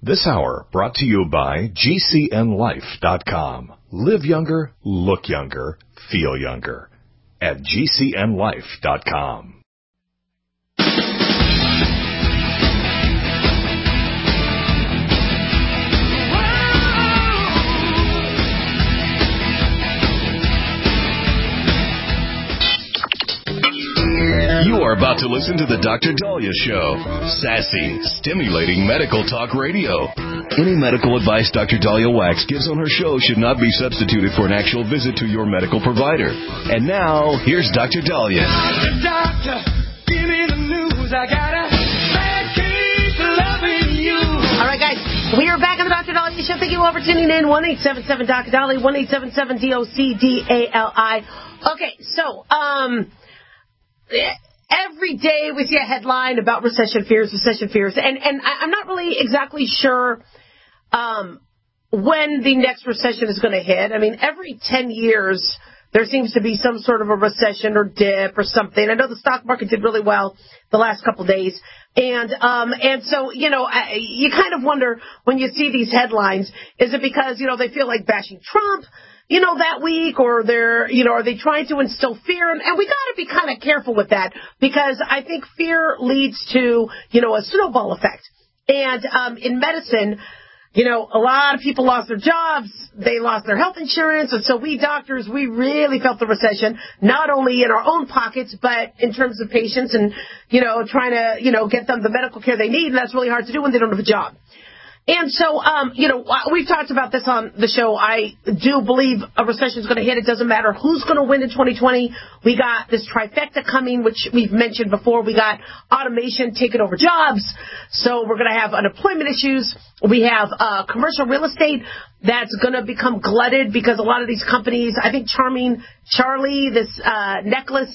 This hour brought to you by GCNLife.com. Live younger, look younger, feel younger at GCNLife.com. You are about to listen to the Dr. Daliah Show. Sassy, stimulating medical talk radio. Any medical advice Dr. Daliah Wax gives on her show should not be substituted for an actual visit to your medical provider. And now, here's Dr. Daliah. Doctor, give me the news. I got a bad case of loving you. All right, guys. We are back on the Dr. Daliah Show. Thank you all for tuning in. 1-877-Dr. Daliah, 1-877-DOCDALI. Okay, so, every day we see a headline about recession fears, and I'm not really exactly sure when the next recession is going to hit. I mean, every 10 years there seems to be some sort of a recession or dip or something. I know the stock market did really well the last couple of days, and so, you know, you kind of wonder when you see these headlines, is it because, you know, they feel like bashing Trump, you know, that week, or they're, you know, are they trying to instill fear? And we got to be kind of careful with that, because I think fear leads to, you know, a snowball effect. And in medicine, you know, a lot of people lost their jobs, they lost their health insurance, and so we doctors, we really felt the recession, not only in our own pockets, but in terms of patients and, you know, trying to, you know, get them the medical care they need, and that's really hard to do when they don't have a job. And so, you know, we've talked about this on the show. I do believe a recession is going to hit. It doesn't matter who's going to win in 2020. We got this trifecta coming, which we've mentioned before. We got automation taking over jobs. So we're going to have unemployment issues. We have commercial real estate that's going to become glutted because a lot of these companies, I think Charming Charlie, this necklace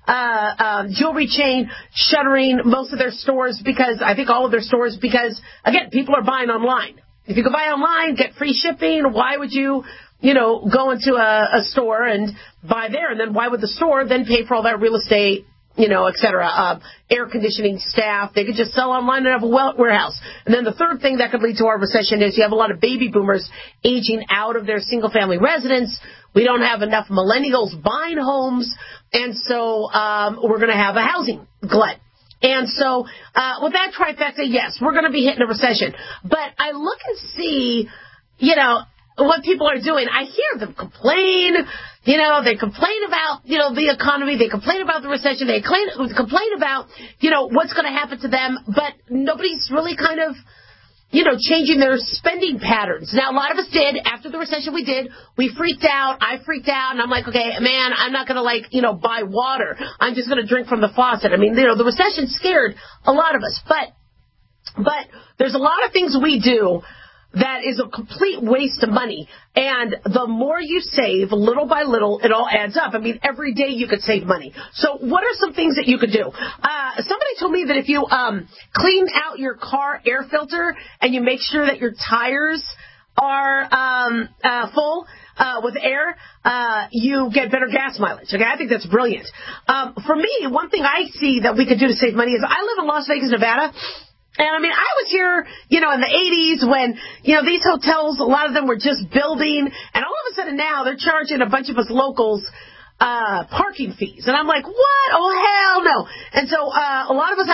jewelry chain, shuttering most of their stores, because I think all of their stores, because again, people are buying online. If you can buy online, get free shipping, why would you, you know, go into a store and buy there? And then why would the store then pay for all that real estate, you know, et cetera, air conditioning staff? They could just sell online and have a warehouse. And then the third thing that could lead to our recession is you have a lot of baby boomers aging out of their single family residence. We don't have enough millennials buying homes, and so we're going to have a housing glut. And so with that trifecta, yes, we're going to be hitting a recession. But I look and see, you know, what people are doing. I hear them complain. You know, they complain about, you know, the economy. They complain about the recession. They complain about, you know, what's going to happen to them. But nobody's really kind of, you know, changing their spending patterns. Now, a lot of us did. After the recession, we did. We freaked out. I freaked out. And I'm like, okay, man, I'm not going to, like, you know, buy water. I'm just going to drink from the faucet. I mean, you know, the recession scared a lot of us. But there's a lot of things we do that is a complete waste of money. And the more you save, little by little, it all adds up. I mean, every day you could save money. So what are some things that you could do? Somebody told me that if you clean out your car air filter and you make sure that your tires are full with air, you get better gas mileage. Okay, I think that's brilliant. For me, one thing I see that we could do to save money is I live in Las Vegas, Nevada. And, I mean, I was here, you know, in the 80s when, you know, these hotels, a lot of them were just building. And all of a sudden now they're charging a bunch of us locals parking fees. And I'm like, what? Oh, hell no. And so a lot of us,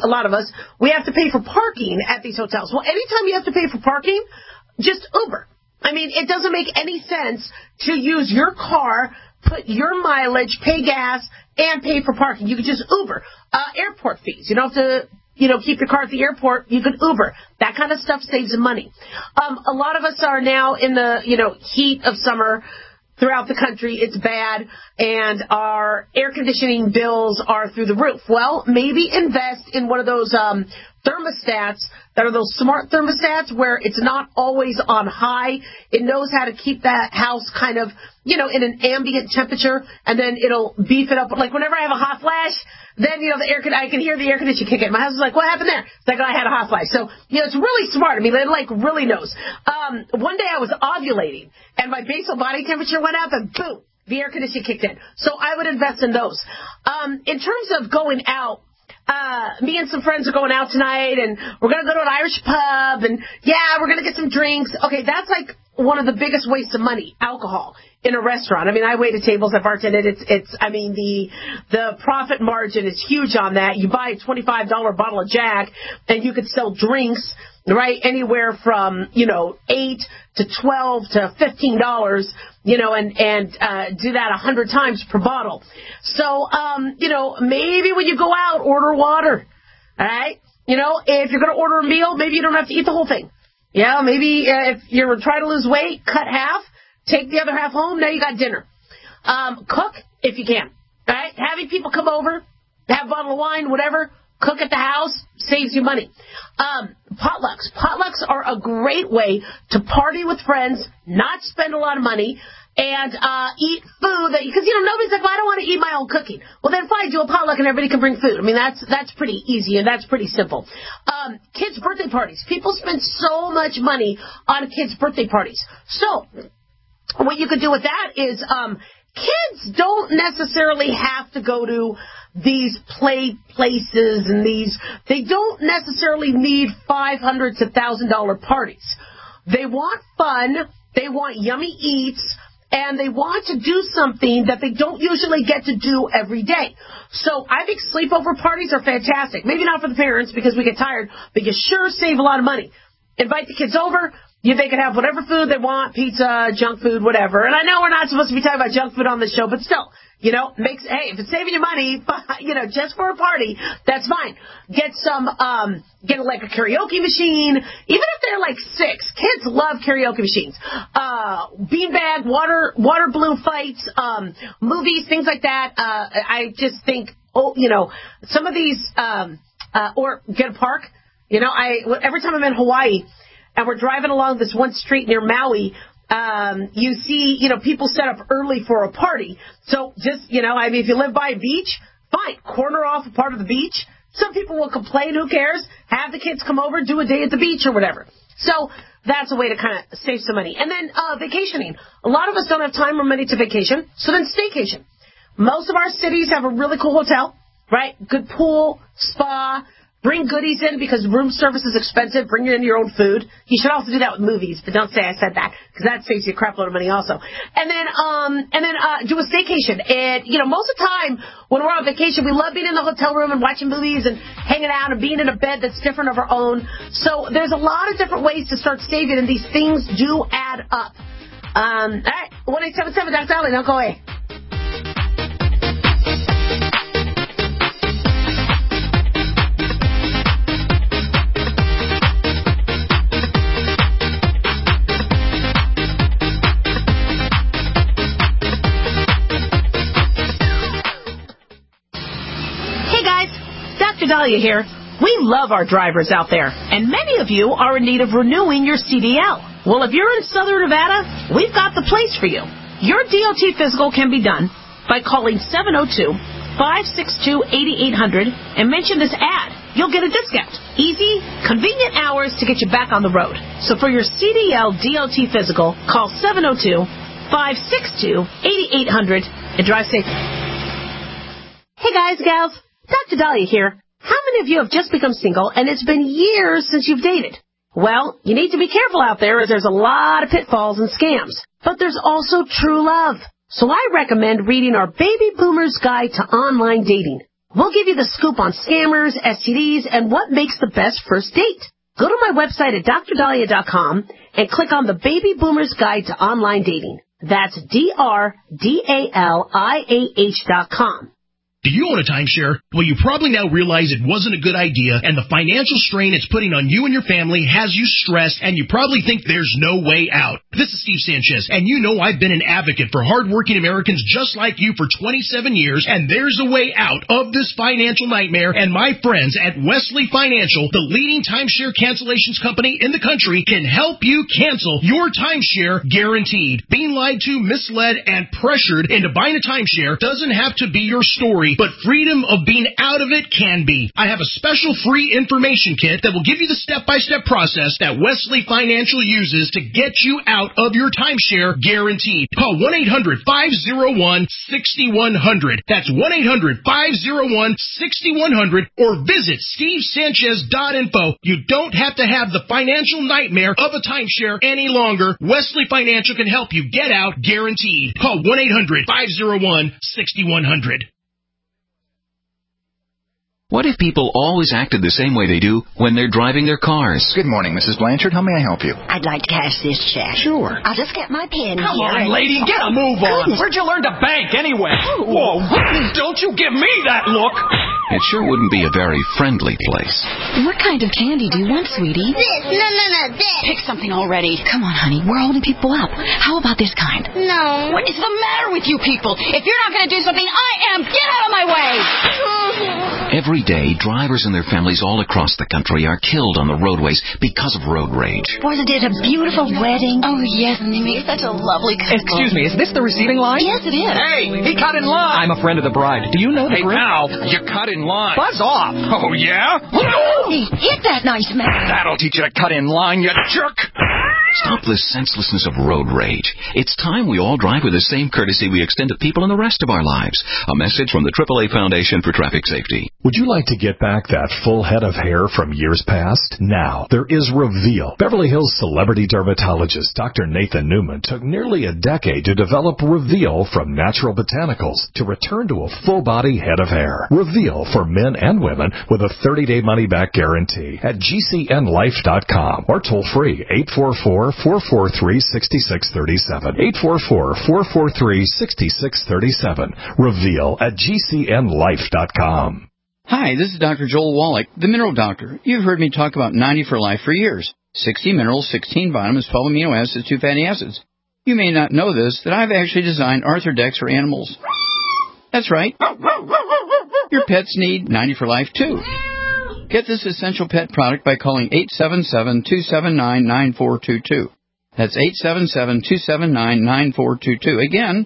we have to pay for parking at these hotels. Well, anytime you have to pay for parking, just Uber. I mean, it doesn't make any sense to use your car, put your mileage, pay gas, and pay for parking. You could just Uber. Airport fees. You don't have to, you know, keep your car at the airport. You could Uber. That kind of stuff saves money. A lot of us are now in the, you know, heat of summer throughout the country. It's bad, and our air conditioning bills are through the roof. Well, maybe invest in one of those thermostats that are those smart thermostats where it's not always on high. It knows how to keep that house kind of, you know, in an ambient temperature, and then it'll beef it up. Like whenever I have a hot flash, then, you know, I can hear the air conditioning kick in. My husband's like, what happened there? It's like, I had a hot flash. So, you know, it's really smart. I mean, it like really knows. One day I was ovulating and my basal body temperature went up and boom, the air conditioning kicked in. So I would invest in those. In terms of going out, me and some friends are going out tonight, and we're going to go to an Irish pub, and, yeah, we're going to get some drinks. Okay, that's like one of the biggest wastes of money, alcohol, in a restaurant. I mean, I waited tables, I bartended. I mean, the profit margin is huge on that. You buy a $25 bottle of Jack, and you could sell drinks, right, anywhere from, $8 to $12 to $15, and do that 100 times per bottle. So, maybe when you go out, order water, all right? If you're going to order a meal, maybe you don't have to eat the whole thing. Yeah, maybe if you're trying to lose weight, cut half, take the other half home, now you got dinner. Cook if you can, all right? Having people come over, have a bottle of wine, whatever, cook at the house, saves you money. Potlucks. Potlucks are a great way to party with friends, not spend a lot of money, and eat food that, because nobody's like, well, I don't want to eat my own cooking. Well, then fine, do a potluck and everybody can bring food. I mean, that's pretty easy and that's pretty simple. Kids' birthday parties. People spend so much money on kids' birthday parties. So what you could do with that is kids don't necessarily have to go to these play places and they don't necessarily need $500 to $1,000 parties. They want fun, they want yummy eats, and they want to do something that they don't usually get to do every day. So I think sleepover parties are fantastic. Maybe not for the parents because we get tired, but you sure save a lot of money. Invite the kids over. They can have whatever food they want, pizza, junk food, whatever. And I know we're not supposed to be talking about junk food on the show, but still, if it's saving you money, just for a party, that's fine. Get like a karaoke machine, even if they're like 6. Kids love karaoke machines. Beanbag, water balloon fights, movies, things like that. I just think, some of these, or get a park. Every time I'm in Hawaii, and we're driving along this one street near Maui, you see, people set up early for a party. So just, if you live by a beach, fine, corner off a part of the beach. Some people will complain, who cares? Have the kids come over, do a day at the beach or whatever. So that's a way to kind of save some money. And then vacationing. A lot of us don't have time or money to vacation, so then staycation. Most of our cities have a really cool hotel, right? Good pool, spa. Bring goodies in because room service is expensive. Bring in your own food. You should also do that with movies, but don't say I said that because that saves you a crap load of money also. And then do a staycation. And most of the time when we're on vacation, we love being in the hotel room and watching movies and hanging out and being in a bed that's different of our own. So there's a lot of different ways to start saving, and these things do add up. All right, 1-877 Dr. Dolly, don't go away. Dahlia here. We love our drivers out there, and many of you are in need of renewing your CDL. Well, if you're in Southern Nevada, we've got the place for you. Your DOT physical can be done by calling 702-562-8800 and mention this ad. You'll get a discount. Easy, convenient hours to get you back on the road. So for your CDL DOT physical, call 702-562-8800 and drive safe. Hey guys, gals, Dr. Dahlia here. How many of you have just become single and it's been years since you've dated? Well, you need to be careful out there as there's a lot of pitfalls and scams. But there's also true love. So I recommend reading our Baby Boomer's Guide to Online Dating. We'll give you the scoop on scammers, STDs, and what makes the best first date. Go to my website at drdahlia.com and click on the Baby Boomer's Guide to Online Dating. That's DRDALIAH.com. Do you own a timeshare? Well, you probably now realize it wasn't a good idea, and the financial strain it's putting on you and your family has you stressed, and you probably think there's no way out. This is Steve Sanchez, and you know I've been an advocate for hardworking Americans just like you for 27 years, and there's a way out of this financial nightmare, and my friends at Wesley Financial, the leading timeshare cancellations company in the country, can help you cancel your timeshare guaranteed. Being lied to, misled, and pressured into buying a timeshare doesn't have to be your story. but freedom of being out of it can be. I have a special free information kit that will give you the step-by-step process that Wesley Financial uses to get you out of your timeshare guaranteed. Call 1-800-501-6100. That's 1-800-501-6100 or visit stevesanchez.info. You don't have to have the financial nightmare of a timeshare any longer. Wesley Financial can help you get out guaranteed. Call 1-800-501-6100. What if people always acted the same way they do when they're driving their cars? Good morning, Mrs. Blanchard. How may I help you? I'd like to cash this check. Sure. I'll just get my pen Come here. on, lady, get a move on. Goodness. Where'd you learn to bank anyway? Whoa, don't you give me that look. It sure wouldn't be a very friendly place. What kind of candy do you want, sweetie? This. No, this. Pick something already. Come on, honey. We're holding people up. How about this kind? No. What is the matter with you people? If you're not going to do something, I am. Get out of my way. Every day, drivers and their families all across the country are killed on the roadways because of road rage. Wasn't it a beautiful wedding? Oh, yes, and they made such a lovely couple. Excuse me, is this the receiving line? Yes, it is. Hey, he cut in line. I'm a friend of the bride. Do you know the Hey, groom? pal, you cut in line. Buzz off. Oh, yeah? Hey, hit that nice man. That'll teach you to cut in line, you jerk. Stop the senselessness of road rage. It's time we all drive with the same courtesy we extend to people in the rest of our lives. A message from the AAA Foundation for Traffic Safety. Would you like to get back that full head of hair from years past? Now, there is Reveal. Beverly Hills celebrity dermatologist Dr. Nathan Newman took nearly a decade to develop Reveal from natural botanicals to return to a full-body head of hair. Reveal for men and women with a 30-day money-back guarantee at GCNlife.com or toll-free 844-443-6637. 844-443-6637. Reveal at GCNlife.com. Hi, this is Dr. Joel Wallach, the Mineral Doctor. You've heard me talk about 90 for Life for years. 60 minerals, 16 vitamins, 12 amino acids, 2 fatty acids. You may not know this, that I've actually designed Arthrodex for animals. That's right. Your pets need 90 for Life, too. Get this essential pet product by calling 877-279-9422. That's 877-279-9422. Again,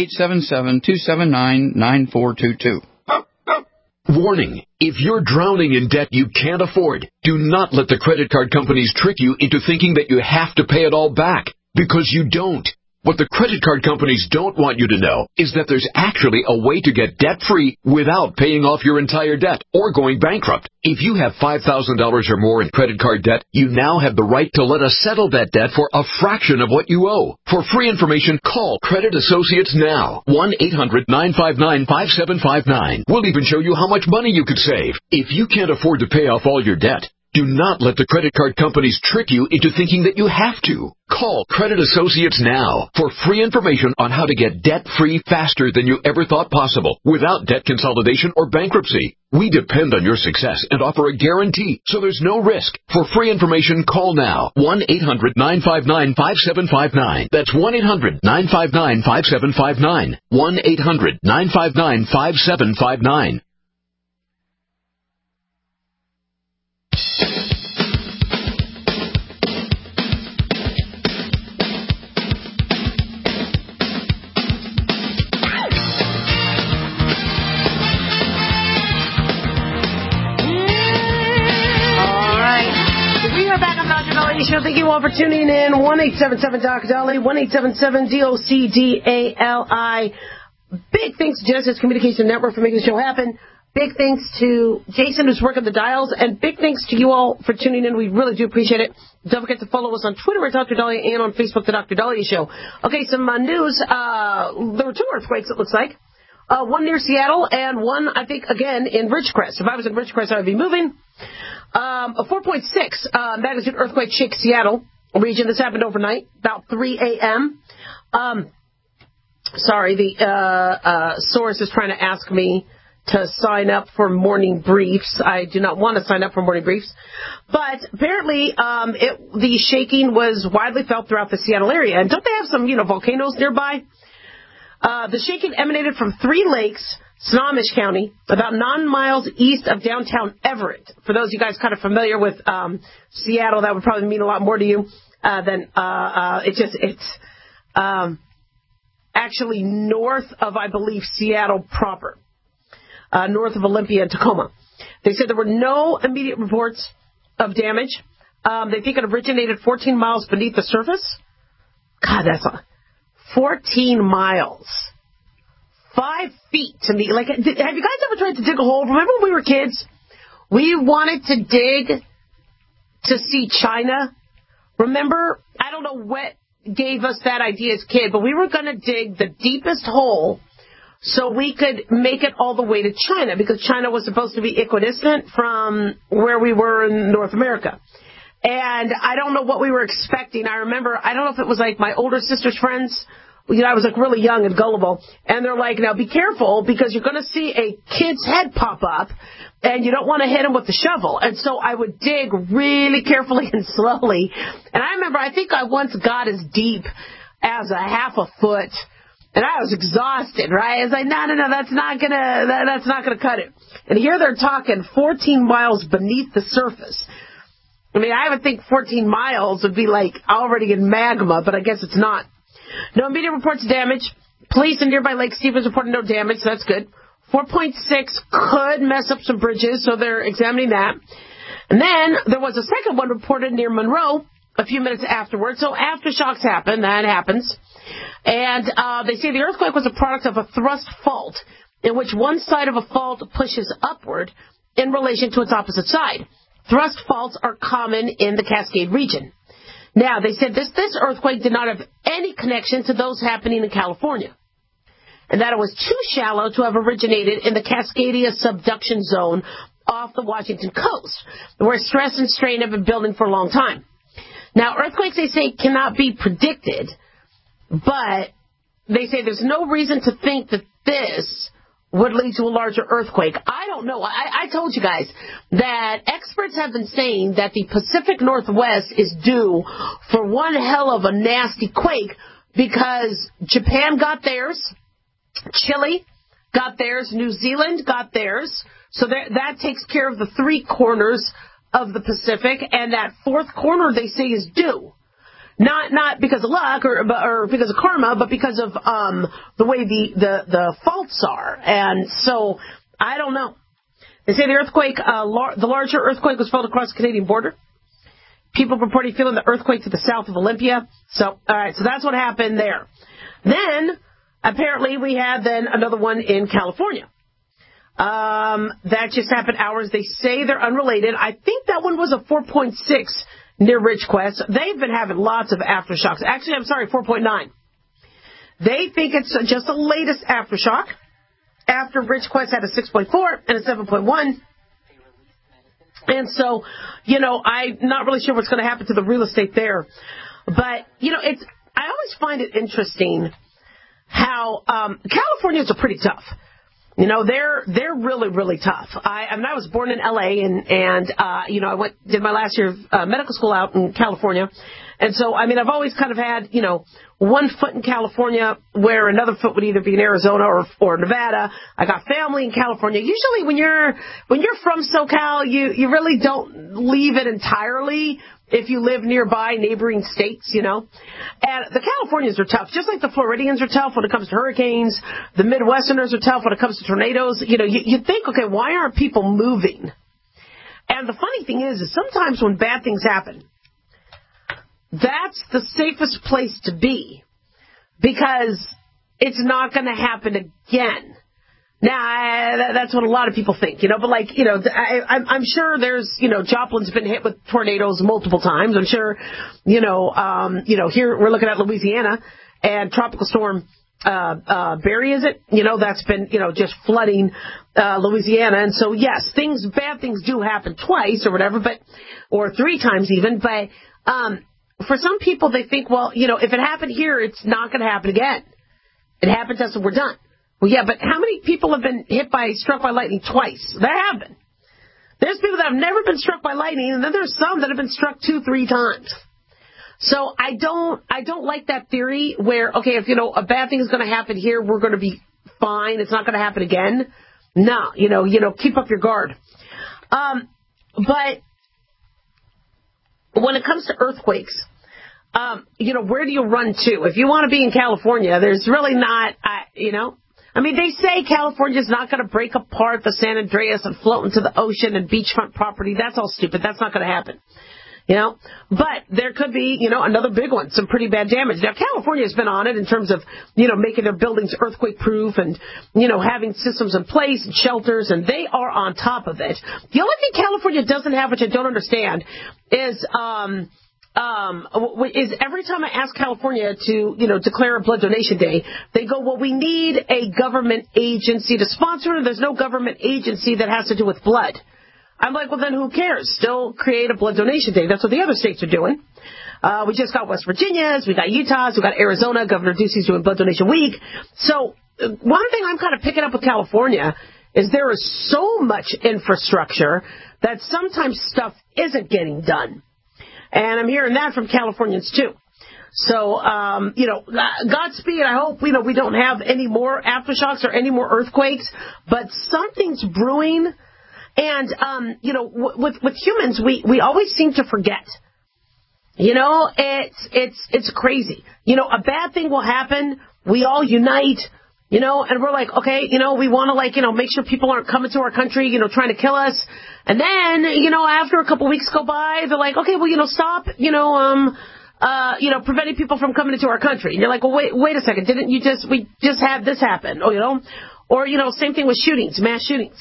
877-279-9422. Warning, if you're drowning in debt you can't afford, do not let the credit card companies trick you into thinking that you have to pay it all back, because you don't. What the credit card companies don't want you to know is that there's actually a way to get debt-free without paying off your entire debt or going bankrupt. If you have $5,000 or more in credit card debt, you now have the right to let us settle that debt for a fraction of what you owe. For free information, call Credit Associates now. 1-800-959-5759. We'll even show you how much money you could save. If you can't afford to pay off all your debt, do not let the credit card companies trick you into thinking that you have to. Call Credit Associates now for free information on how to get debt-free faster than you ever thought possible without debt consolidation or bankruptcy. We depend on your success and offer a guarantee, so there's no risk. For free information, call now. 1-800-959-5759. That's 1-800-959-5759. 1-800-959-5759. Show. Thank you all for tuning in. 1-877-DOC-DOLLY, 1-877-DOCDALI. Big thanks to Genesis Communication Network for making the show happen. Big thanks to Jason, who's working the dials. And big thanks to you all for tuning in. We really do appreciate it. Don't forget to follow us on Twitter at Dr. Dahlia and on Facebook, The Dr. Dahlia Show. Okay, some news. There were 2 earthquakes, it looks like. One near Seattle and one, I think, again, in Ridgecrest. If I was in Ridgecrest, I would be moving. A 4.6 magnitude earthquake shook Seattle region. This happened overnight, about 3 a.m. Sorry, the source is trying to ask me to sign up for morning briefs. I do not want to sign up for morning briefs. But apparently the shaking was widely felt throughout the Seattle area. And don't they have some, volcanoes nearby? The shaking emanated from 3 lakes, Snohomish County, about 9 miles east of downtown Everett. For those of you guys kind of familiar with Seattle, that would probably mean a lot more to you than it's actually north of, I believe, Seattle proper. north of Olympia and Tacoma. They said there were no immediate reports of damage. They think it originated 14 miles beneath the surface. God, that's 14 miles. 5 feet to me. Like, have you guys ever tried to dig a hole? Remember when we were kids? We wanted to dig to see China. Remember? I don't know what gave us that idea as kids, but we were going to dig the deepest hole so we could make it all the way to China, because China was supposed to be equidistant from where we were in North America. And I don't know what we were expecting. I remember, I don't know if it was like my older sister's friends. You know, I was like really young and gullible. And they're like, now be careful because you're going to see a kid's head pop up and you don't want to hit him with the shovel. And so I would dig really carefully and slowly. And I remember, I think I once got as deep as a half a foot. And I was exhausted, right? I was like, no, that's not gonna cut it. And here they're talking 14 miles beneath the surface. I mean, I would think 14 miles would be like already in magma, but I guess it's not. No immediate reports of damage. Police in nearby Lake Stevens reported no damage, so that's good. 4.6 could mess up some bridges, so they're examining that. And then there was a second one reported near Monroe a few minutes afterwards. So aftershocks happen, that happens. And they say the earthquake was a product of a thrust fault, in which one side of a fault pushes upward in relation to its opposite side. Thrust faults are common in the Cascade region. Now, they said this earthquake did not have any connection to those happening in California, and that it was too shallow to have originated in the Cascadia subduction zone off the Washington coast, where stress and strain have been building for a long time. Now, earthquakes, they say, cannot be predicted, but they say there's no reason to think that this would lead to a larger earthquake. I don't know. I told you guys that experts have been saying that the Pacific Northwest is due for one hell of a nasty quake because Japan got theirs, Chile got theirs, New Zealand got theirs. So that takes care of the three corners of the Pacific, and that fourth corner, they say, is due. Not because of luck or because of karma, but because of the way the faults are. And so, I don't know. They say the earthquake, the larger earthquake was felt across the Canadian border. People reporting feeling the earthquake to the south of Olympia. So, all right, so that's what happened there. Then, apparently, we had then another one in California. That just happened hours. They say they're unrelated. I think that one was a 4.6 near Ridgecrest. They've been having lots of aftershocks. Actually, I'm sorry, 4.9. They think it's just the latest aftershock after Ridgecrest had a 6.4 and a 7.1. And so, you know, I'm not really sure what's going to happen to the real estate there. But, you know, I always find it interesting how Californians are pretty tough. You know, they're really, really tough. I was born in L.A. and you know, did my last year of medical school out in California. And so, I mean, I've always kind of had, you know, one foot in California where another foot would either be in Arizona or Nevada. I got family in California. Usually when you're from SoCal, you really don't leave it entirely if you live nearby neighboring states, you know. And the Californians are tough, just like the Floridians are tough when it comes to hurricanes. The Midwesterners are tough when it comes to tornadoes. You know, you think, okay, why aren't people moving? And the funny thing is sometimes when bad things happen, that's the safest place to be because it's not going to happen again. Now, that's what a lot of people think, you know, but like, you know, I'm sure there's, you know, Joplin's been hit with tornadoes multiple times. I'm sure, you know, here we're looking at Louisiana and Tropical Storm Barry, is it? You know, that's been, you know, just flooding Louisiana. And so, yes, bad things do happen twice or whatever, or three times even. But for some people, they think, well, you know, if it happened here, it's not going to happen again. It happened to us and we're done. Well, yeah, but how many people have been struck by lightning twice? There have been. There's people that have never been struck by lightning, and then there's some that have been struck 2-3 times. So I don't like that theory where, okay, if, you know, a bad thing is going to happen here, we're going to be fine. It's not going to happen again. No, you know, keep up your guard. But when it comes to earthquakes, you know, where do you run to? If you want to be in California, there's really not, you know, I mean, they say California's not going to break apart the San Andreas and float into the ocean and beachfront property. That's all stupid. That's not going to happen. But there could be, another big one, some pretty bad damage. Now, California's been on it in terms of, making their buildings earthquake-proof and, having systems in place and shelters, and they are on top of it. The only thing California doesn't have, which I don't understand, is every time I ask California to, declare a blood donation day, they go, well, we need a government agency to sponsor it. There's no government agency that has to do with blood. I'm like, well, then who cares? Still create a blood donation day. That's what the other states are doing. We just got West Virginia's, we got Utah's, we got Arizona. Governor Ducey's doing Blood Donation Week. So one thing I'm kind of picking up with California is there is so much infrastructure that sometimes stuff isn't getting done. And I'm hearing that from Californians, too. So, Godspeed. I hope, we don't have any more aftershocks or any more earthquakes. But something's brewing. And, with humans, we always seem to forget. It's crazy. A bad thing will happen. We all unite, and we're like, okay, we want to make sure people aren't coming to our country, trying to kill us. And then, after a couple weeks go by, they're like, okay, well, stop, preventing people from coming into our country. And you're like, well, wait a second. We just had this happen, or, same thing with shootings, mass shootings.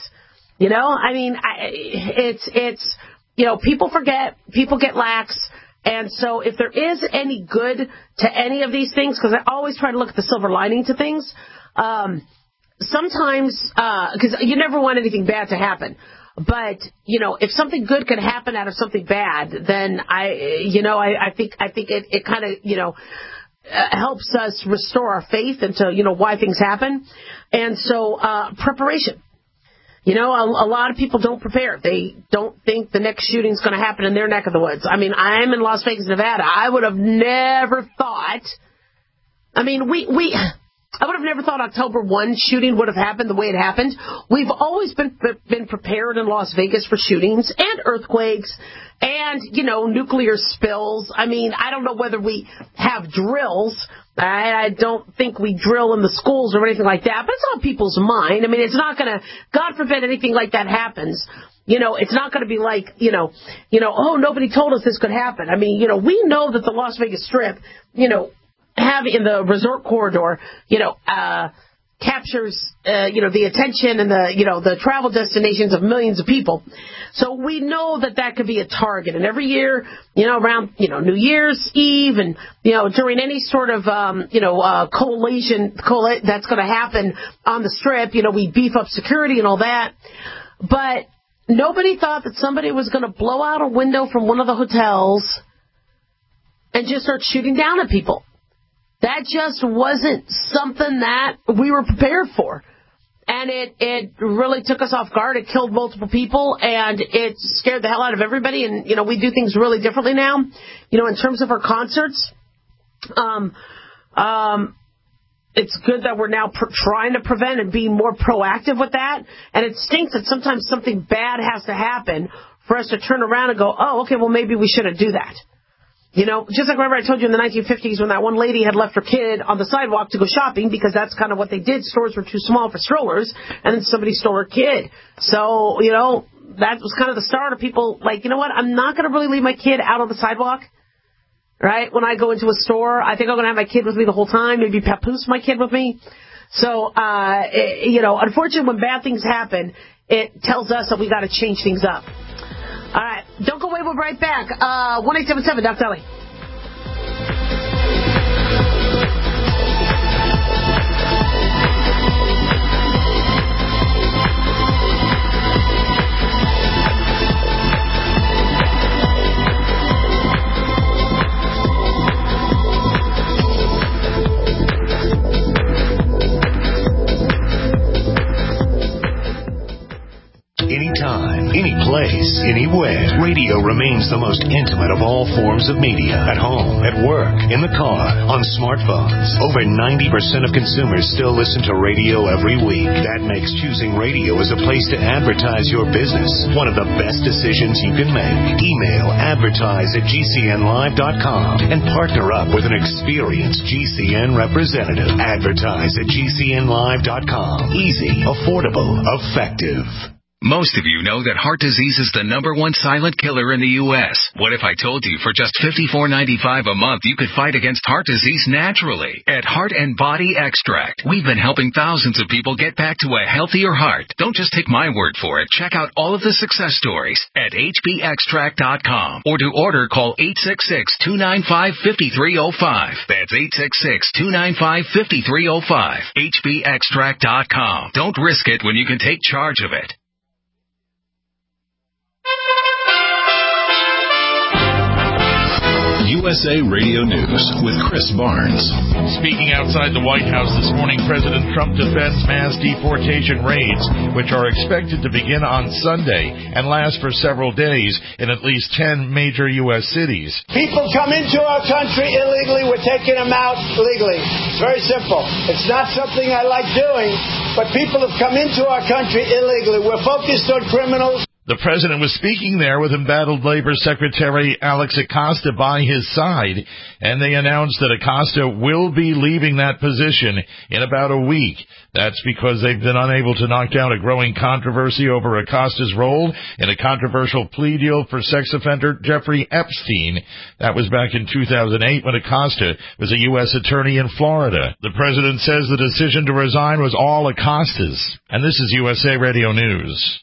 People forget, people get lax. And so if there is any good to any of these things, because I always try to look at the silver lining to things, sometimes, because you never want anything bad to happen. But, if something good can happen out of something bad, then I think it kind of, helps us restore our faith into, why things happen. And so, preparation. A lot of people don't prepare. They don't think the next shooting's going to happen in their neck of the woods. I mean, I'm in Las Vegas, Nevada. I would have never thought. I would have never thought October 1 shooting would have happened the way it happened. We've always been prepared in Las Vegas for shootings and earthquakes and, nuclear spills. I mean, I don't know whether we have drills. I don't think we drill in the schools or anything like that, but it's on people's mind. I mean, it's not going to, God forbid anything like that happens. It's not going to be like, oh, nobody told us this could happen. I mean, we know that the Las Vegas Strip, have in the resort corridor, captures, the attention and the travel destinations of millions of people. So we know that could be a target. And every year, around, New Year's Eve and, during any sort of, coalition that's going to happen on the Strip, we beef up security and all that. But nobody thought that somebody was going to blow out a window from one of the hotels and just start shooting down at people. That just wasn't something that we were prepared for. And it really took us off guard. It killed multiple people, and it scared the hell out of everybody. And, we do things really differently now. In terms of our concerts, it's good that we're now trying to prevent and be more proactive with that. And it stinks that sometimes something bad has to happen for us to turn around and go, oh, okay, well, maybe we shouldn't do that. Just like remember I told you in the 1950s when that one lady had left her kid on the sidewalk to go shopping because that's kind of what they did. Stores were too small for strollers, and then somebody stole her kid. So, that was kind of the start of people like, I'm not going to really leave my kid out on the sidewalk, right? When I go into a store, I think I'm going to have my kid with me the whole time, maybe papoose my kid with me. So, unfortunately, when bad things happen, it tells us that we got to change things up. All right. Don't go away. We'll be right back. 1-877 Dr. Ellie. Anytime, any place. place, anywhere. Radio remains the most intimate of all forms of media. At home, at work, in the car, on smartphones. Over 90% of consumers still listen to radio every week. That makes choosing radio as a place to advertise your business one of the best decisions you can make. Email advertise@gcnlive.com and partner up with an experienced GCN representative. Advertise@gcnlive.com. Easy, affordable, effective. Most of you know that heart disease is the #1 silent killer in the U.S. What if I told you for just $54.95 a month you could fight against heart disease naturally? At Heart and Body Extract, we've been helping thousands of people get back to a healthier heart. Don't just take my word for it. Check out all of the success stories at hbextract.com. Or to order, call 866-295-5305. That's 866-295-5305. hbextract.com. Don't risk it when you can take charge of it. USA Radio News with Chris Barnes. Speaking outside the White House this morning, President Trump defends mass deportation raids, which are expected to begin on Sunday and last for several days in at least 10 major U.S. cities. People come into our country illegally, we're taking them out legally. It's very simple. It's not something I like doing, but people have come into our country illegally. We're focused on criminals. The president was speaking there with embattled Labor Secretary Alex Acosta by his side, and they announced that Acosta will be leaving that position in about a week. That's because they've been unable to knock down a growing controversy over Acosta's role in a controversial plea deal for sex offender Jeffrey Epstein. That was back in 2008 when Acosta was a U.S. attorney in Florida. The president says the decision to resign was all Acosta's. And this is USA Radio News.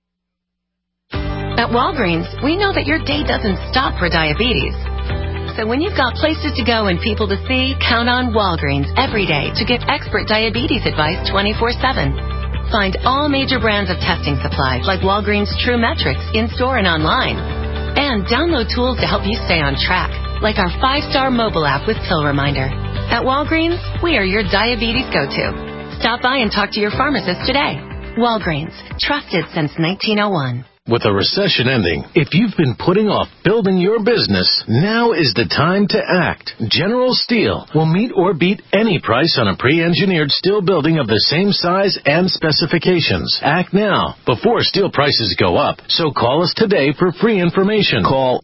At Walgreens, we know that your day doesn't stop for diabetes. So when you've got places to go and people to see, count on Walgreens every day to get expert diabetes advice 24/7. Find all major brands of testing supplies like Walgreens True Metrics in-store and online. And download tools to help you stay on track, like our 5-star mobile app with Pill Reminder. At Walgreens, we are your diabetes go-to. Stop by and talk to your pharmacist today. Walgreens, trusted since 1901. With a recession ending, if you've been putting off building your business, now is the time to act. General Steel will meet or beat any price on a pre-engineered steel building of the same size and specifications. Act now, before steel prices go up. So call us today for free information. Call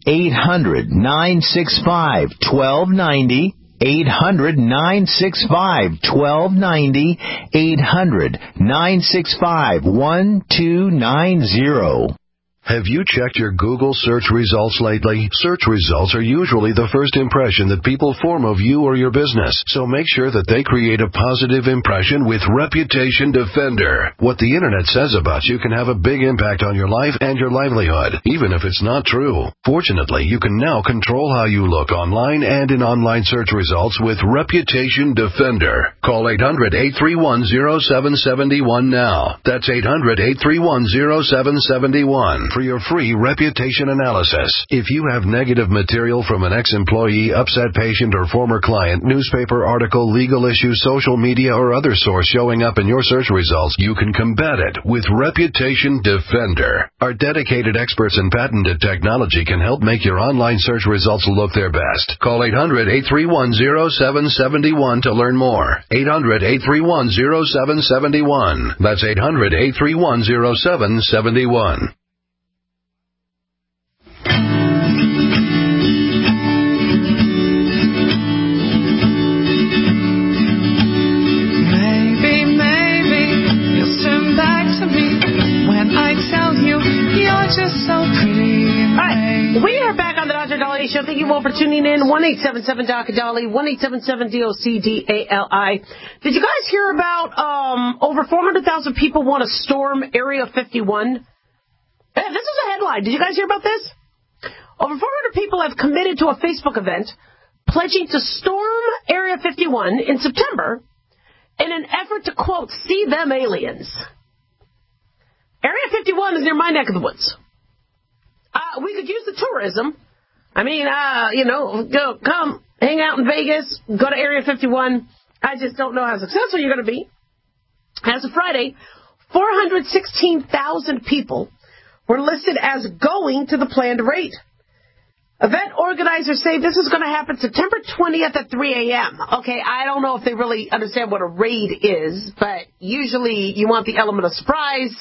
800-965-1290. 800-965-1290. 800-965-1290. Have you checked your Google search results lately? Search results are usually the first impression that people form of you or your business, so make sure that they create a positive impression with Reputation Defender. What the internet says about you can have a big impact on your life and your livelihood, even if it's not true. Fortunately, you can now control how you look online and in online search results with Reputation Defender. Call 800-831-0771 now. That's 800-831-0771. For your free reputation analysis. If you have negative material from an ex-employee, upset patient, or former client, newspaper article, legal issue, social media, or other source showing up in your search results, you can combat it with Reputation Defender. Our dedicated experts in patented technology can help make your online search results look their best. Call 800-831-0771 to learn more. 800-831-0771. That's 800-831-0771. We are back on the Dr. Dali Show. Thank you all for tuning in. 1-877-DOC-DALI, 1-877-DOC-DALI. Did you guys hear about over 400,000 people want to storm Area 51? This is a headline. Did you guys hear about this? Over 400 people have committed to a Facebook event pledging to storm Area 51 in September in an effort to, quote, see them aliens. Area 51 is near my neck of the woods. We could use the tourism. I mean, go come hang out in Vegas, go to Area 51. I just don't know how successful you're going to be. As of Friday, 416,000 people were listed as going to the planned raid. Event organizers say this is going to happen September 20th at 3 a.m. Okay, I don't know if they really understand what a raid is, but usually you want the element of surprise.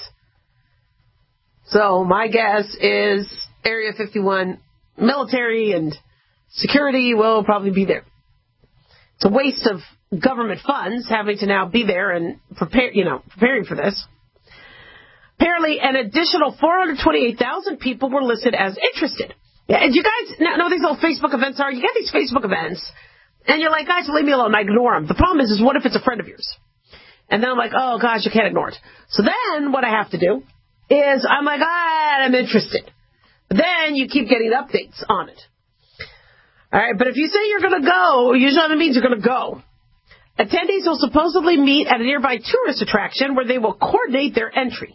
So my guess is Area 51 military and security will probably be there. It's a waste of government funds having to now be there and preparing for this. Apparently, an additional 428,000 people were listed as interested. Yeah, and you guys know these little Facebook events are? You get these Facebook events, and you're like, guys, leave me alone. I ignore them. The problem is what if it's a friend of yours? And then I'm like, oh, gosh, you can't ignore it. So then what I have to do is I'm like, I'm interested. But then you keep getting updates on it. All right, but if you say you're going to go, usually that means you're going to go. Attendees will supposedly meet at a nearby tourist attraction where they will coordinate their entry.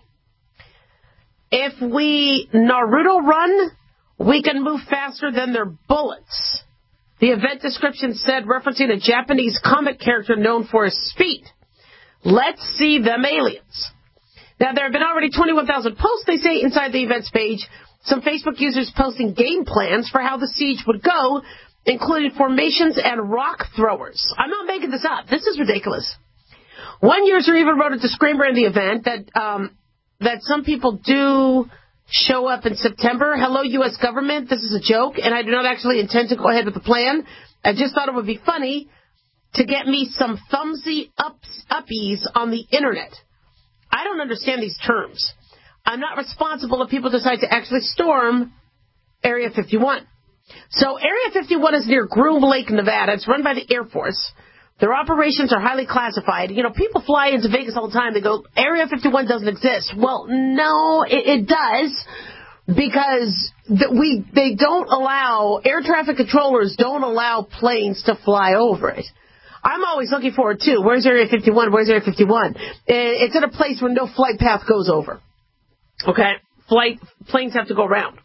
If we Naruto run, we can move faster than their bullets. The event description said, referencing a Japanese comic character known for his speed. Let's see them aliens. Now, there have been already 21,000 posts, they say, inside the events page. Some Facebook users posting game plans for how the siege would go, including formations and rock throwers. I'm not making this up. This is ridiculous. One user even wrote a disclaimer in the event that some people do show up in September. Hello, U.S. government. This is a joke, and I do not actually intend to go ahead with the plan. I just thought it would be funny to get me some thumbsy uppies on the Internet. I don't understand these terms. I'm not responsible if people decide to actually storm Area 51. So Area 51 is near Groom Lake, Nevada. It's run by the Air Force. Their operations are highly classified. You know, people fly into Vegas all the time. They go, Area 51 doesn't exist. Well, no, it does, because they don't allow, air traffic controllers don't allow planes to fly over it. I'm always looking forward to, where's Area 51? Where's Area 51? It's in a place where no flight path goes over. Okay? Planes have to go around.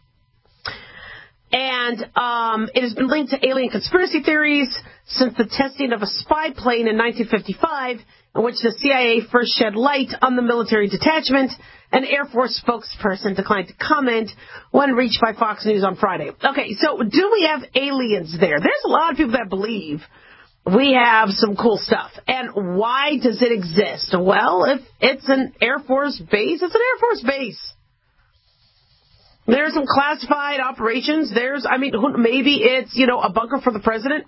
And it has been linked to alien conspiracy theories since the testing of a spy plane in 1955, in which the CIA first shed light on the military detachment. An Air Force spokesperson declined to comment when reached by Fox News on Friday. Okay, so do we have aliens there? There's a lot of people that believe we have some cool stuff. And why does it exist? Well, if it's an Air Force base, it's an Air Force base. There's some classified operations. Maybe it's, a bunker for the president.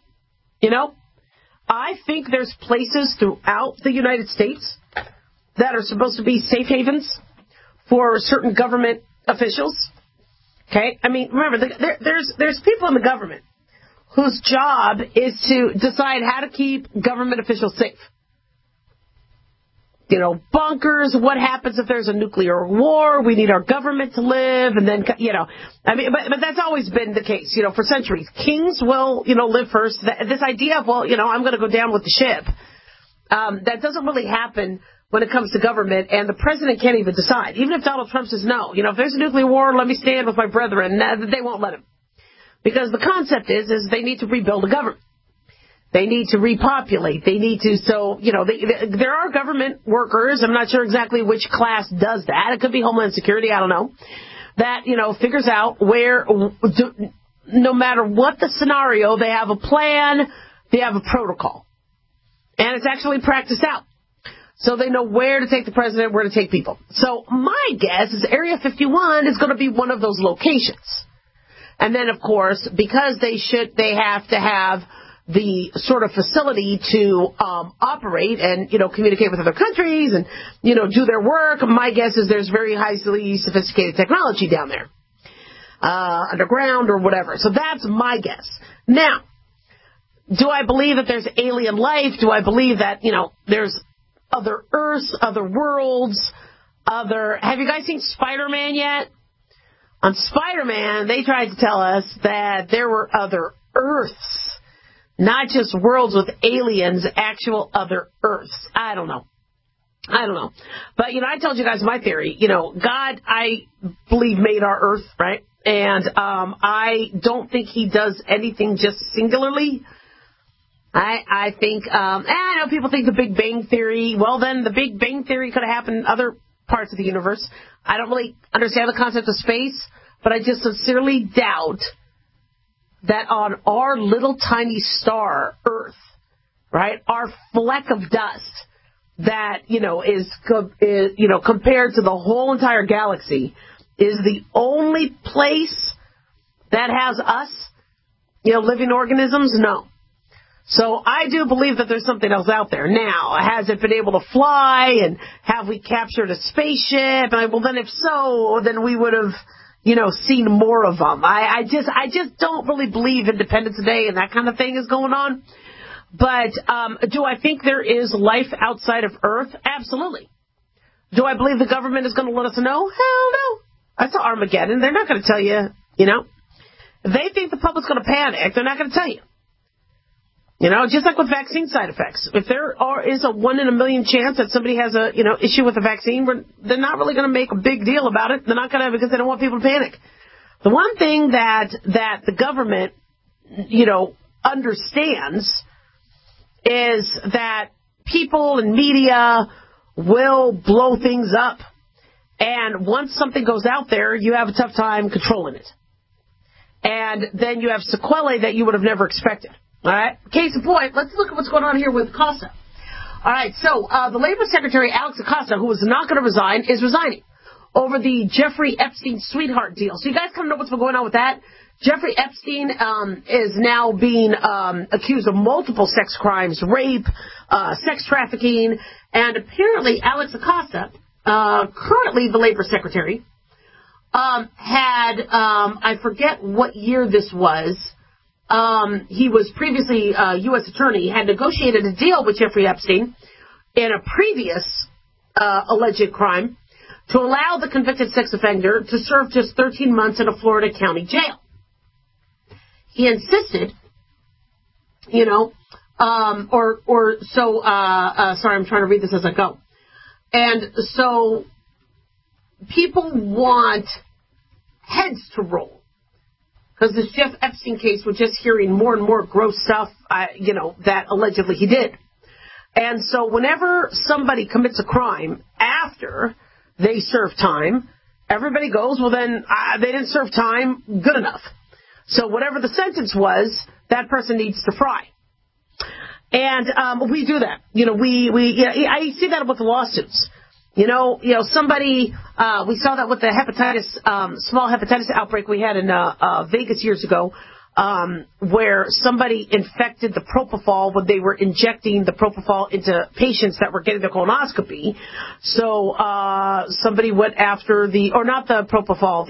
I think there's places throughout the United States that are supposed to be safe havens for certain government officials. Okay? Remember, there's people in the government whose job is to decide how to keep government officials safe. Bunkers, what happens if there's a nuclear war? We need our government to live, and then, but that's always been the case, for centuries. Kings will, live first. This idea of, I'm going to go down with the ship, that doesn't really happen when it comes to government, and the president can't even decide. Even if Donald Trump says no, if there's a nuclear war, let me stand with my brethren, they won't let him. Because the concept is they need to rebuild a government. They need to repopulate. They need to, there are government workers. I'm not sure exactly which class does that. It could be Homeland Security. I don't know. That, figures out where, no matter what the scenario, they have a plan, they have a protocol. And it's actually practiced out. So they know where to take the president, where to take people. So my guess is Area 51 is going to be one of those locations. And then, of course, because they have to have the sort of facility to operate and, communicate with other countries and, do their work. My guess is there's very highly sophisticated technology down there, underground or whatever. So that's my guess. Now, do I believe that there's alien life? Do I believe that, there's other Earths, other worlds, have you guys seen Spider-Man yet? On Spider-Man, they tried to tell us that there were other Earths. Not just worlds with aliens, actual other Earths. I don't know. But, I told you guys my theory. God, I believe, made our Earth, right? And I don't think he does anything just singularly. I think, I know people think the Big Bang Theory. Well, then the Big Bang Theory could have happened other parts of the universe. I don't really understand the concept of space, but I just sincerely doubt that on our little tiny star, Earth, right, our fleck of dust that, is compared to the whole entire galaxy, is the only place that has us, living organisms? No. So I do believe that there's something else out there. Now, has it been able to fly, and have we captured a spaceship? Well, then if so, then we would have, seen more of them. I just don't really believe Independence Day and that kind of thing is going on. But do I think there is life outside of Earth? Absolutely. Do I believe the government is going to let us know? Hell no. I saw Armageddon. They're not going to tell you, They think the public's going to panic. They're not going to tell you. Just like with vaccine side effects. If there is a 1 in a million chance that somebody has a, issue with the vaccine, they're not really going to make a big deal about it. They're not going to, because they don't want people to panic. The one thing that the government, understands is that people and media will blow things up. And once something goes out there, you have a tough time controlling it. And then you have sequelae that you would have never expected. All right. Case in point, let's look at what's going on here with Acosta. All right. So the Labor Secretary, Alex Acosta, who is not going to resign, is resigning over the Jeffrey Epstein sweetheart deal. So you guys kind of know what's been going on with that. Jeffrey Epstein is now being accused of multiple sex crimes, rape, sex trafficking, and apparently Alex Acosta, currently the Labor Secretary, had, I forget what year this was, he was previously a U.S. attorney, had negotiated a deal with Jeffrey Epstein in a previous alleged crime to allow the convicted sex offender to serve just 13 months in a Florida county jail. He insisted, sorry, I'm trying to read this as I go. And so people want heads to roll. Because this Jeff Epstein case, we're just hearing more and more gross stuff, that allegedly he did. And so whenever somebody commits a crime after they serve time, everybody goes, well, then they didn't serve time good enough. So whatever the sentence was, that person needs to fry. And we do that. I see that with the lawsuits. Somebody, we saw that with the small hepatitis outbreak we had in Vegas years ago, where somebody infected the propofol when they were injecting the propofol into patients that were getting their colonoscopy. So somebody went after not the propofol,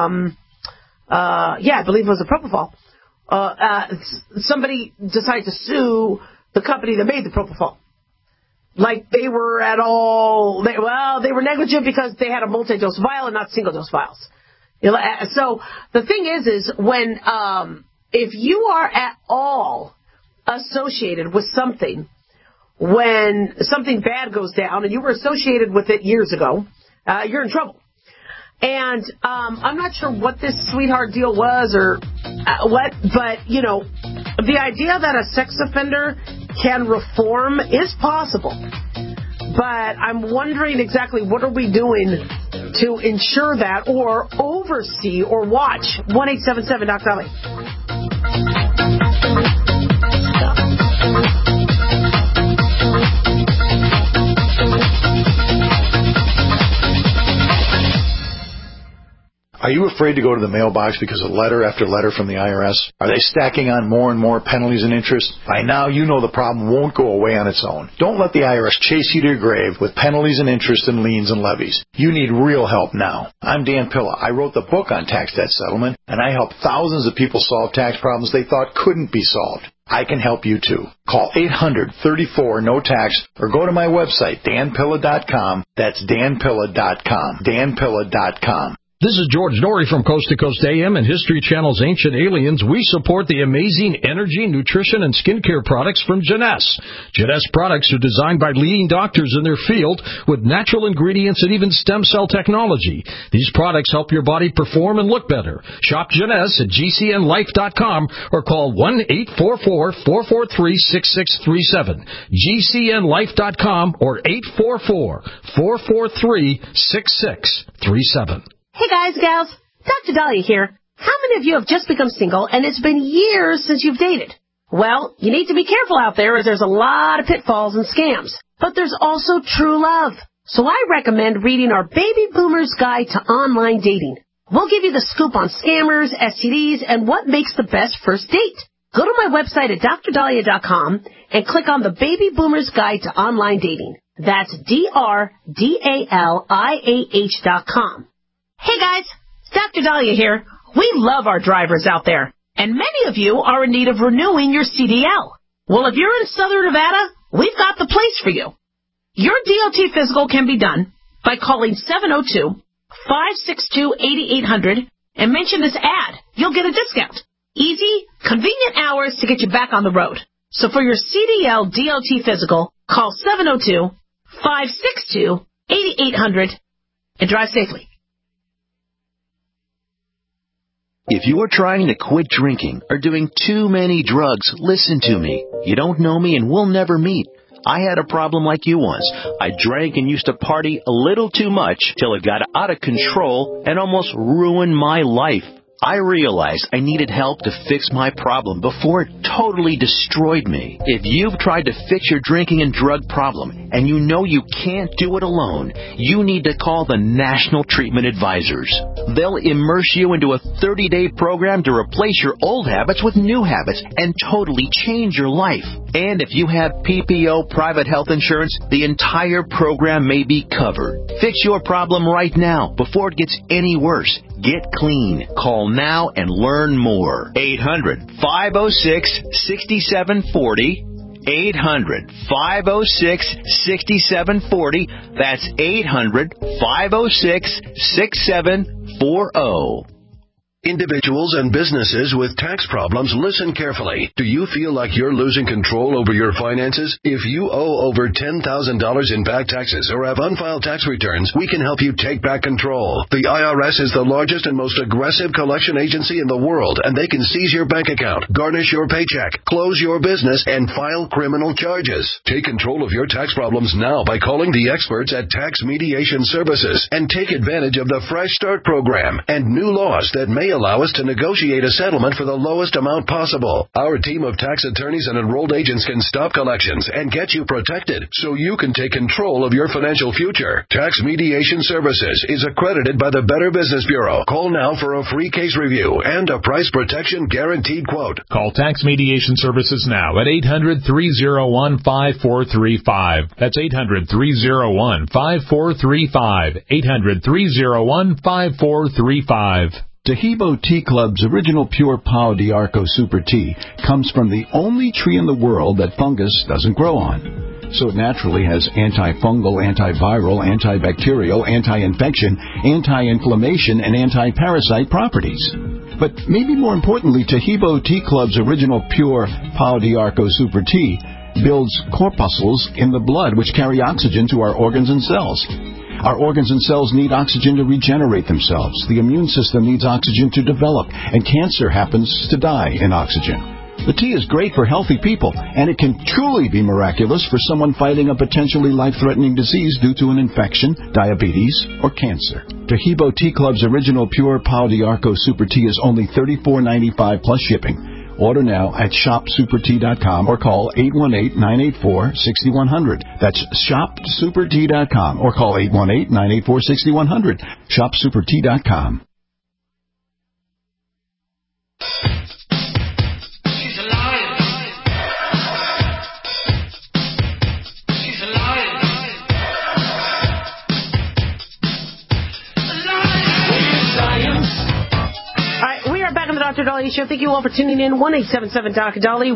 I believe it was the propofol. Somebody decided to sue the company that made the propofol. Like they were they were negligent because they had a multi-dose vial and not single-dose vials. So the thing is when, if you are at all associated with something, when something bad goes down and you were associated with it years ago, you're in trouble. And I'm not sure what this sweetheart deal was or but the idea that a sex offender can reform is possible. But I'm wondering exactly what are we doing to ensure that or oversee or watch. 1-877-DOC-DOLLY. Are you afraid to go to the mailbox because of letter after letter from the IRS? Are they stacking on more and more penalties and interest? By now, you know the problem won't go away on its own. Don't let the IRS chase you to your grave with penalties and interest and liens and levies. You need real help now. I'm Dan Pilla. I wrote the book on tax debt settlement, and I helped thousands of people solve tax problems they thought couldn't be solved. I can help you too. Call 800-34-NO-TAX or go to my website, danpilla.com. That's danpilla.com. danpilla.com. This is George Norrie from Coast to Coast AM and History Channel's Ancient Aliens. We support the amazing energy, nutrition, and skincare products from Jeunesse. Jeunesse products are designed by leading doctors in their field with natural ingredients and even stem cell technology. These products help your body perform and look better. Shop Jeunesse at GCNlife.com or call 1-844-443-6637. GCNlife.com or 844-443-6637. Hey guys, gals, Dr. Dahlia here. How many of you have just become single and it's been years since you've dated? Well, you need to be careful out there as there's a lot of pitfalls and scams. But there's also true love. So I recommend reading our Baby Boomer's Guide to Online Dating. We'll give you the scoop on scammers, STDs, and what makes the best first date. Go to my website at drdahlia.com and click on the Baby Boomer's Guide to Online Dating. That's DRDALIAH.com. Hey guys, it's Dr. Dahlia here. We love our drivers out there, and many of you are in need of renewing your CDL. Well, if you're in Southern Nevada, we've got the place for you. Your DOT physical can be done by calling 702-562-8800 and mention this ad. You'll get a discount. Easy, convenient hours to get you back on the road. So for your CDL DOT physical, call 702-562-8800 and drive safely. If you are trying to quit drinking or doing too many drugs, listen to me. You don't know me and we'll never meet. I had a problem like you once. I drank and used to party a little too much till it got out of control and almost ruined my life. I realized I needed help to fix my problem before it totally destroyed me. If you've tried to fix your drinking and drug problem and you know you can't do it alone, you need to call the National Treatment Advisors. They'll immerse you into a 30-day program to replace your old habits with new habits and totally change your life. And if you have PPO private health insurance, the entire program may be covered. Fix your problem right now before it gets any worse. Get clean. Call now and learn more. 800-506-6740. 800-506-6740. That's 800-506-6740. Individuals and businesses with tax problems, listen carefully. Do you feel like you're losing control over your finances? If you owe over $10,000 in back taxes or have unfiled tax returns, we can help you take back control. The IRS is the largest and most aggressive collection agency in the world, and they can seize your bank account, garnish your paycheck, close your business, and file criminal charges. Take control of your tax problems now by calling the experts at Tax Mediation Services and take advantage of the Fresh Start program and new laws that may allow us to negotiate a settlement for the lowest amount possible. Our team of tax attorneys and enrolled agents can stop collections and get you protected so you can take control of your financial future. Tax Mediation Services is accredited by the Better Business Bureau. Call now for a free case review and a price protection guaranteed quote. Call Tax Mediation Services now at 800-301-5435. That's 800-301-5435. 800-301-5435. Tahibo Tea Club's original pure Pau d'Arco Super Tea comes from the only tree in the world that fungus doesn't grow on. So it naturally has antifungal, antiviral, antibacterial, anti-infection, anti-inflammation, and anti-parasite properties. But maybe more importantly, Tahibo Tea Club's original pure Pau d'Arco Super Tea builds corpuscles in the blood which carry oxygen to our organs and cells. Our organs and cells need oxygen to regenerate themselves. The immune system needs oxygen to develop, and cancer happens to die in oxygen. The tea is great for healthy people, and it can truly be miraculous for someone fighting a potentially life-threatening disease due to an infection, diabetes, or cancer. Tahibo Tea Club's original pure Pau d'Arco Super Tea is only $34.95 plus shipping. Order now at shopsupertea.com or call 818-984-6100. That's shopsupertea.com or call 818-984-6100. Shopsupertea.com. Dr. Dahlia Show. Thank you all for tuning in. 1-877-DOC-DALI,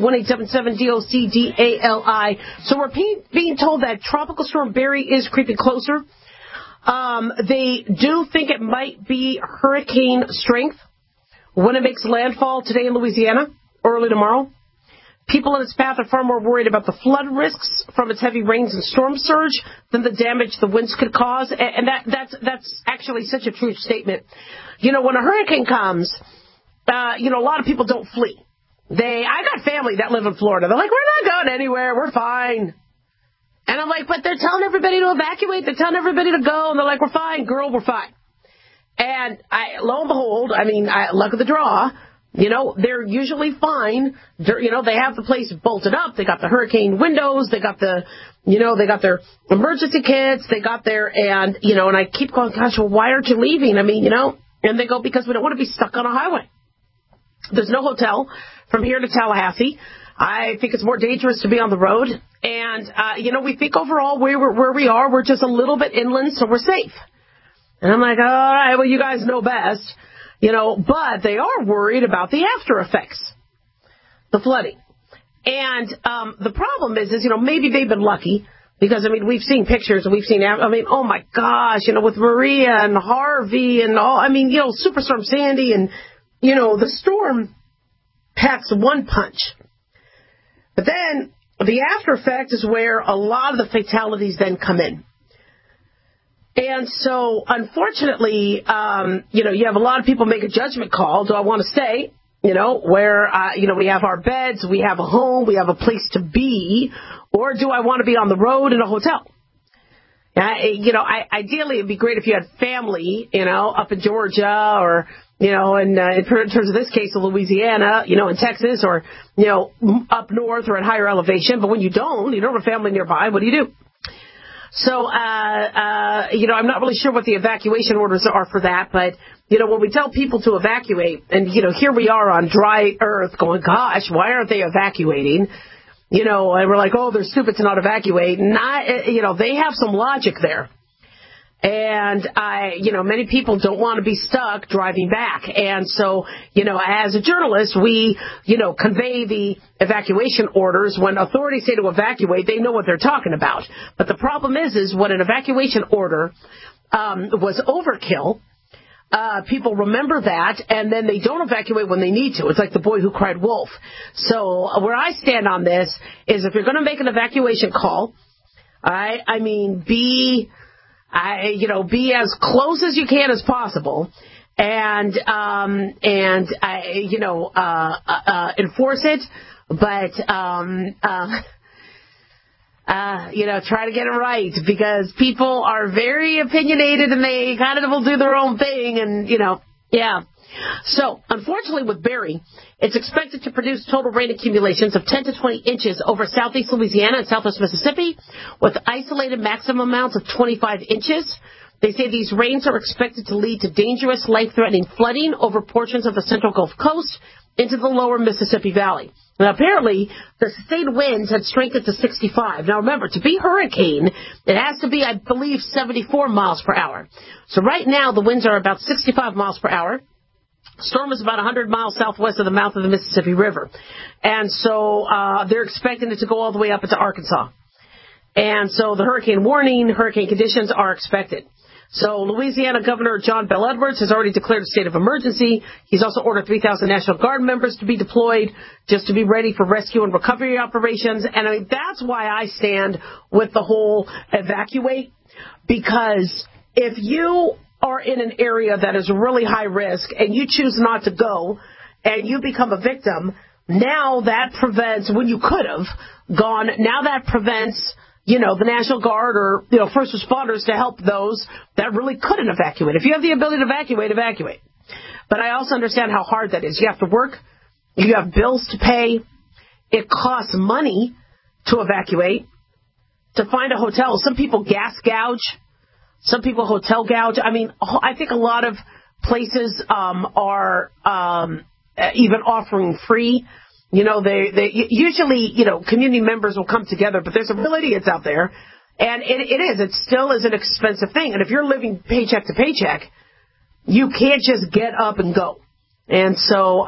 1-877-DOC-DALI. So we're being told that Tropical Storm Barry is creeping closer. They do think it might be hurricane strength when it makes landfall today in Louisiana, early tomorrow. People in its path are far more worried about the flood risks from its heavy rains and storm surge than the damage the winds could cause. And that's actually such a true statement. You know, when a hurricane comes, a lot of people don't flee. I got family that live in Florida. They're like, we're not going anywhere. We're fine. And I'm like, but they're telling everybody to evacuate. They're telling everybody to go. And they're like, we're fine, girl, we're fine. And lo and behold, luck of the draw, they're usually fine. They have the place bolted up. They got the hurricane windows. They got they got their emergency kits. They got and I keep going, gosh, well, why aren't you leaving? And they go, because we don't want to be stuck on a highway. There's no hotel from here to Tallahassee. I think it's more dangerous to be on the road. And, we think overall where we are, we're just a little bit inland, so we're safe. And I'm like, all right, well, you guys know best, but they are worried about the after effects, the flooding. And the problem is, maybe they've been lucky because, we've seen pictures and we've seen, oh, my gosh, with Maria and Harvey and all, Superstorm Sandy and, the storm packs one punch. But then the after effect is where a lot of the fatalities then come in. And so, unfortunately, you have a lot of people make a judgment call. Do I want to stay, where, we have our beds, we have a home, we have a place to be, or do I want to be on the road in a hotel? Ideally, it'd be great if you had family, up in Georgia or, in terms of this case, in Louisiana, in Texas or, up north or at higher elevation. But when you don't have family nearby, what do you do? So, I'm not really sure what the evacuation orders are for that. But, when we tell people to evacuate and, here we are on dry earth going, gosh, why aren't they evacuating? And we're like, oh, they're stupid to not evacuate. They have some logic there. And many people don't want to be stuck driving back. And so, as a journalist, we, convey the evacuation orders. When authorities say to evacuate, they know what they're talking about. But the problem is when an evacuation order, was overkill, people remember that, and then they don't evacuate when they need to. It's like the boy who cried wolf. So where I stand on this is if you're going to make an evacuation call, be as close as you can as possible, and enforce it, but try to get it right, because people are very opinionated and they kind of will do their own thing, and yeah. So, unfortunately with Barry, it's expected to produce total rain accumulations of 10 to 20 inches over southeast Louisiana and southwest Mississippi, with isolated maximum amounts of 25 inches. They say these rains are expected to lead to dangerous, life-threatening flooding over portions of the central Gulf Coast into the lower Mississippi Valley. Now, apparently, the sustained winds had strengthened to 65. Now, remember, to be hurricane, it has to be, I believe, 74 miles per hour. So right now, the winds are about 65 miles per hour. Storm is about 100 miles southwest of the mouth of the Mississippi River. And so they're expecting it to go all the way up into Arkansas. And so the hurricane warning, hurricane conditions are expected. So Louisiana Governor John Bel Edwards has already declared a state of emergency. He's also ordered 3,000 National Guard members to be deployed just to be ready for rescue and recovery operations. And that's why I stand with the whole evacuate, because if you are in an area that is really high risk and you choose not to go and you become a victim, now that prevents, when you could have gone, now that prevents, the National Guard or, first responders to help those that really couldn't evacuate. If you have the ability to evacuate, evacuate. But I also understand how hard that is. You have to work. You have bills to pay. It costs money to evacuate, to find a hotel. Some people gas gouge. Some people hotel gouge. I think a lot of places are even offering free. They usually, community members will come together, but there's affiliates out there, and it still is an expensive thing. And if you're living paycheck to paycheck, you can't just get up and go. And so,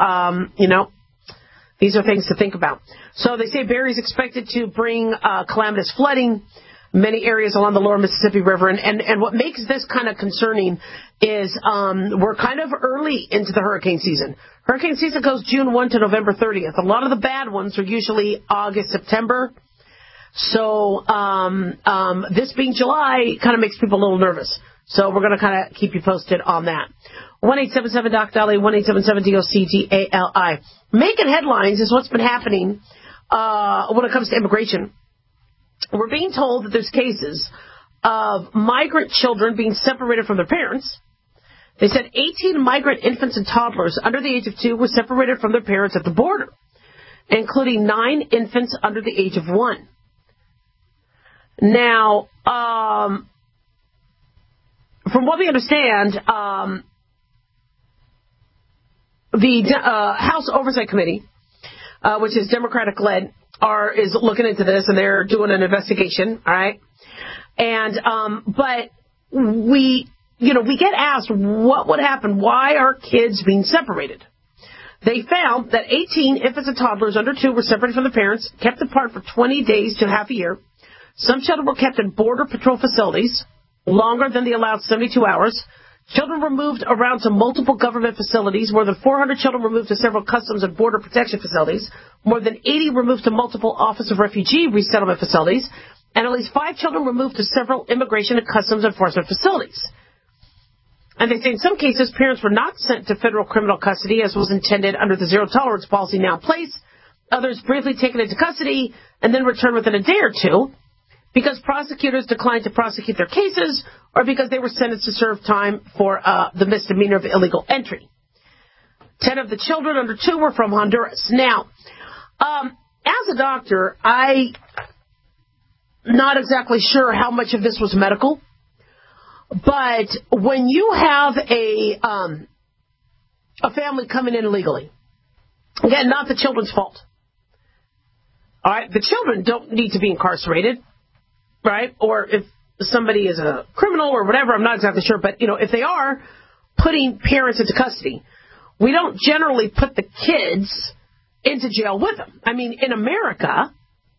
these are things to think about. So they say Barry's expected to bring calamitous flooding. many areas along the lower Mississippi River. And what makes this kind of concerning is we're kind of early into the hurricane season. Hurricane season goes June 1 to November 30th. A lot of the bad ones are usually August, September. So this being July kind of makes people a little nervous. So we're going to kind of keep you posted on that. 1-877-DOC-DALI, 1-877-DOC-DALI. Making headlines is what's been happening when it comes to immigration. We're being told that there's cases of migrant children being separated from their parents. They said 18 migrant infants and toddlers under the age of 2 were separated from their parents at the border, including 9 infants under the age of 1. Now, from what we understand, the House Oversight Committee, which is Democratic-led, is looking into this, and they're doing an investigation, all right? And but we get asked what would happen. Why are kids being separated? They found that 18 infants and toddlers under 2 were separated from their parents, kept apart for 20 days to half a year. Some children were kept in Border Patrol facilities longer than the allowed 72 hours. Children were moved around to multiple government facilities. More than 400 children were moved to several Customs and Border Protection facilities. More than 80 were moved to multiple Office of Refugee Resettlement facilities. And at least 5 children were moved to several Immigration and Customs Enforcement facilities. And they say in some cases, parents were not sent to federal criminal custody as was intended under the zero-tolerance policy now in place. Others briefly taken into custody and then returned within a day or two, because prosecutors declined to prosecute their cases or because they were sentenced to serve time for the misdemeanor of illegal entry. 10 of the children under 2 were from Honduras. Now, as a doctor, I'm not exactly sure how much of this was medical, but when you have a family coming in illegally, again, not the children's fault. All right, the children don't need to be incarcerated. Right? Or if somebody is a criminal or whatever, I'm not exactly sure. But, if they are putting parents into custody, we don't generally put the kids into jail with them. I mean, in America,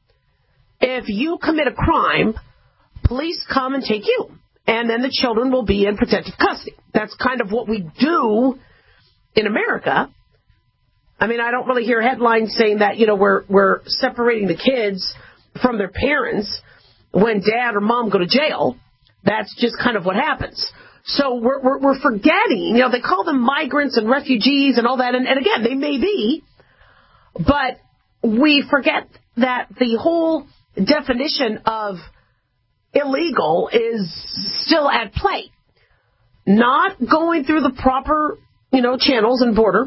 if you commit a crime, police come and take you. And then the children will be in protective custody. That's kind of what we do in America. I mean, I don't really hear headlines saying that, we're separating the kids from their parents when dad or mom go to jail. That's just kind of what happens. So we're forgetting, they call them migrants and refugees and all that. And again, they may be, but we forget that the whole definition of illegal is still at play. Not going through the proper, channels and border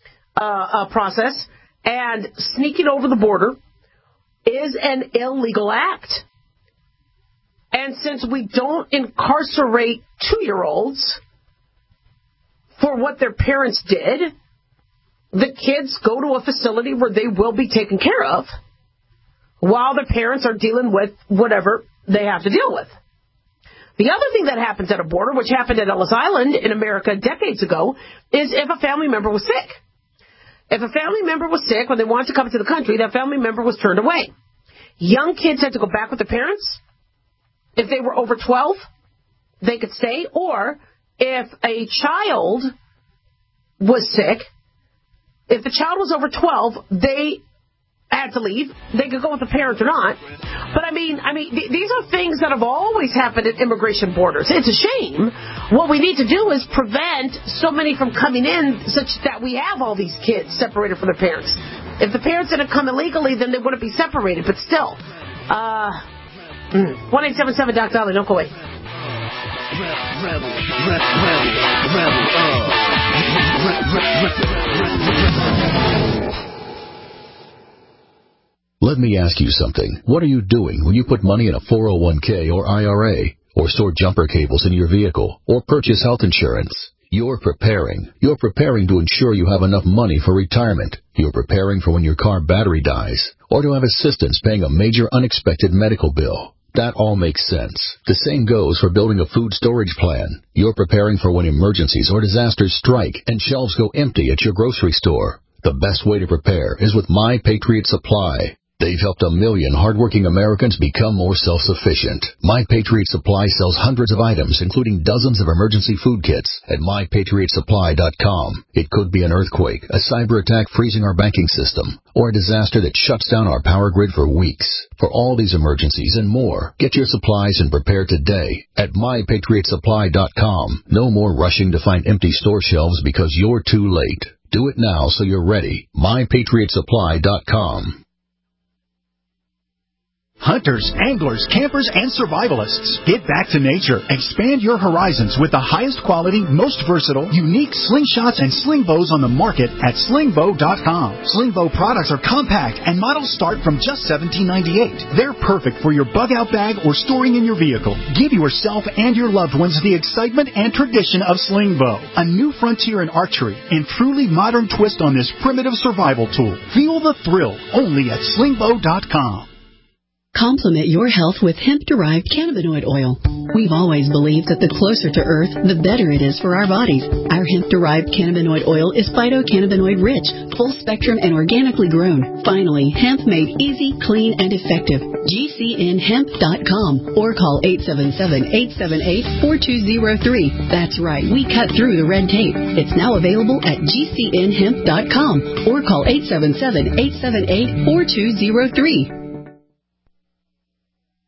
process and sneaking over the border is an illegal act. And since we don't incarcerate 2-year-olds for what their parents did, the kids go to a facility where they will be taken care of while their parents are dealing with whatever they have to deal with. The other thing that happens at a border, which happened at Ellis Island in America decades ago, is if a family member was sick. If a family member was sick when they wanted to come into the country, that family member was turned away. Young kids had to go back with their parents. If they were over 12, they could stay. Or if a child was sick, if the child was over 12, they had to leave. They could go with the parent or not. But I mean, these are things that have always happened at immigration borders. It's a shame. What we need to do is prevent so many from coming in such that we have all these kids separated from their parents. If the parents didn't come illegally, then they wouldn't be separated. But still, 1-877-DOC-DALI, don't go away. Let me ask you something. What are you doing when you put money in a 401k or IRA, or store jumper cables in your vehicle, or purchase health insurance? You're preparing. You're preparing to ensure you have enough money for retirement. You're preparing for when your car battery dies, or to have assistance paying a major unexpected medical bill. That all makes sense. The same goes for building a food storage plan. You're preparing for when emergencies or disasters strike and shelves go empty at your grocery store. The best way to prepare is with My Patriot Supply. They've helped 1 million hardworking Americans become more self-sufficient. My Patriot Supply sells hundreds of items, including dozens of emergency food kits at MyPatriotSupply.com. It could be an earthquake, a cyber attack freezing our banking system, or a disaster that shuts down our power grid for weeks. For all these emergencies and more, get your supplies and prepare today at MyPatriotSupply.com. No more rushing to find empty store shelves because you're too late. Do it now so you're ready. MyPatriotSupply.com. Hunters, anglers, campers, and survivalists. Get back to nature. Expand your horizons with the highest quality, most versatile, unique slingshots and sling bows on the market at slingbow.com. Sling bow products are compact and models start from just $17.98. They're perfect for your bug-out bag or storing in your vehicle. Give yourself and your loved ones the excitement and tradition of sling bow. A new frontier in archery and truly modern twist on this primitive survival tool. Feel the thrill only at slingbow.com. Complement your health with hemp-derived cannabinoid oil. We've always believed that the closer to Earth, the better it is for our bodies. Our hemp-derived cannabinoid oil is phytocannabinoid-rich, full-spectrum, and organically grown. Finally, hemp made easy, clean, and effective. GCNhemp.com or call 877-878-4203. That's right, we cut through the red tape. It's now available at GCNhemp.com or call 877-878-4203.